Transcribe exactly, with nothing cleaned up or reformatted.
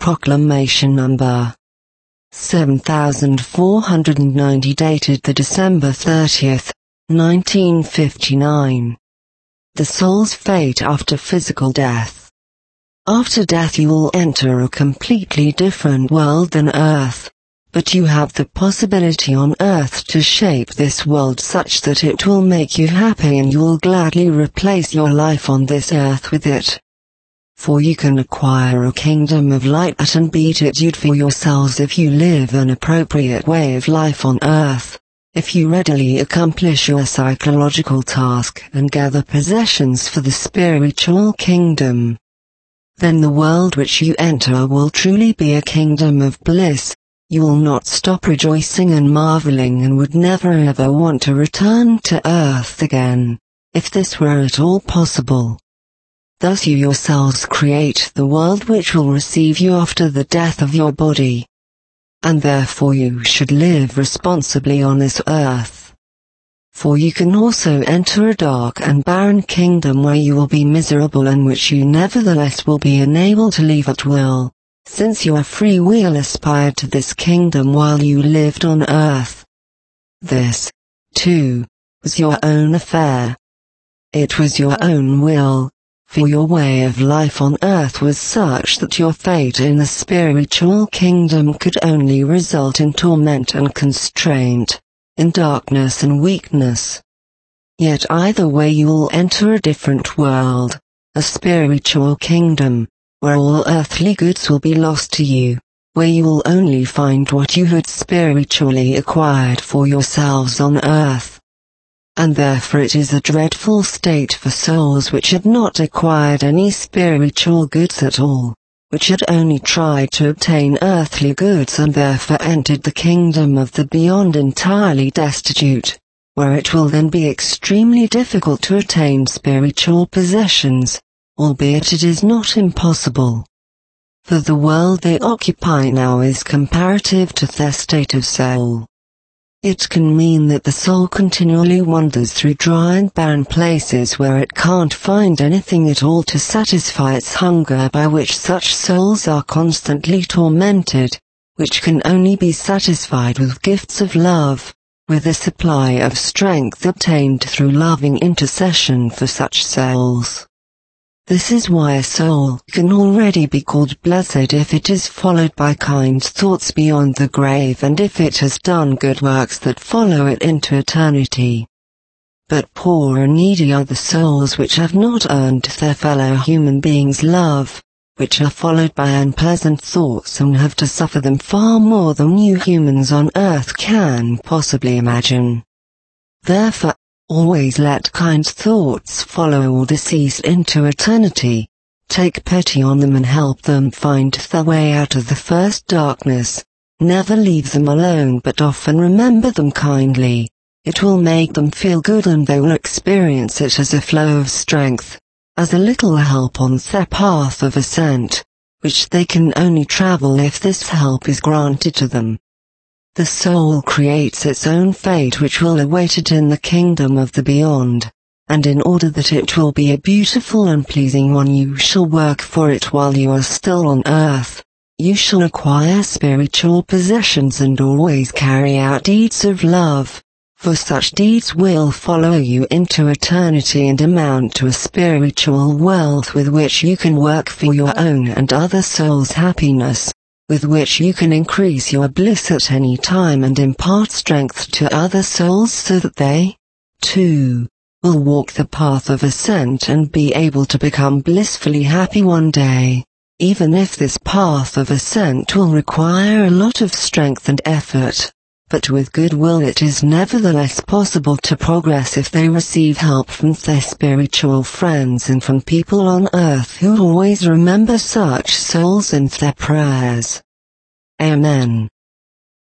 Proclamation Number seven thousand four hundred ninety, dated the December thirtieth, nineteen fifty-nine. The soul's fate after physical death. After death you will enter a completely different world than Earth, but you have the possibility on Earth to shape this world such that it will make you happy and you will gladly replace your life on this Earth with it. For you can acquire a kingdom of light and beat it out for yourselves if you live an appropriate way of life on Earth, if you readily accomplish your psychological task and gather possessions for the spiritual kingdom. Then the world which you enter will truly be a kingdom of bliss. You will not stop rejoicing and marveling and would never ever want to return to Earth again, if this were at all possible. Thus you yourselves create the world which will receive you after the death of your body. And therefore you should live responsibly on this Earth. For you can also enter a dark and barren kingdom where you will be miserable and which you nevertheless will be enabled to leave at will, since your free will aspired to this kingdom while you lived on Earth. This, too, was your own affair. It was your own will. For your way of life on Earth was such that your fate in the spiritual kingdom could only result in torment and constraint, in darkness and weakness. Yet either way you will enter a different world, a spiritual kingdom, where all earthly goods will be lost to you, where you will only find what you had spiritually acquired for yourselves on Earth. And therefore it is a dreadful state for souls which had not acquired any spiritual goods at all, which had only tried to obtain earthly goods and therefore entered the kingdom of the beyond entirely destitute, where it will then be extremely difficult to attain spiritual possessions, albeit it is not impossible. For the world they occupy now is comparative to their state of soul. It can mean that the soul continually wanders through dry and barren places where it can't find anything at all to satisfy its hunger, by which such souls are constantly tormented, which can only be satisfied with gifts of love, with a supply of strength obtained through loving intercession for such souls. This is why a soul can already be called blessed if it is followed by kind thoughts beyond the grave and if it has done good works that follow it into eternity. But poor and needy are the souls which have not earned their fellow human beings' love, which are followed by unpleasant thoughts and have to suffer them far more than you humans on Earth can possibly imagine. Therefore, always let kind thoughts follow all deceased into eternity, take pity on them and help them find their way out of the first darkness, never leave them alone but often remember them kindly. It will make them feel good and they will experience it as a flow of strength, as a little help on their path of ascent, which they can only travel if this help is granted to them. The soul creates its own fate which will await it in the kingdom of the beyond, and in order that it will be a beautiful and pleasing one you shall work for it while you are still on Earth. You shall acquire spiritual possessions and always carry out deeds of love, for such deeds will follow you into eternity and amount to a spiritual wealth with which you can work for your own and other souls' happiness, with which you can increase your bliss at any time and impart strength to other souls so that they, too, will walk the path of ascent and be able to become blissfully happy one day, even if this path of ascent will require a lot of strength and effort. But with goodwill it is nevertheless possible to progress if they receive help from their spiritual friends and from people on Earth who always remember such souls in their prayers. Amen.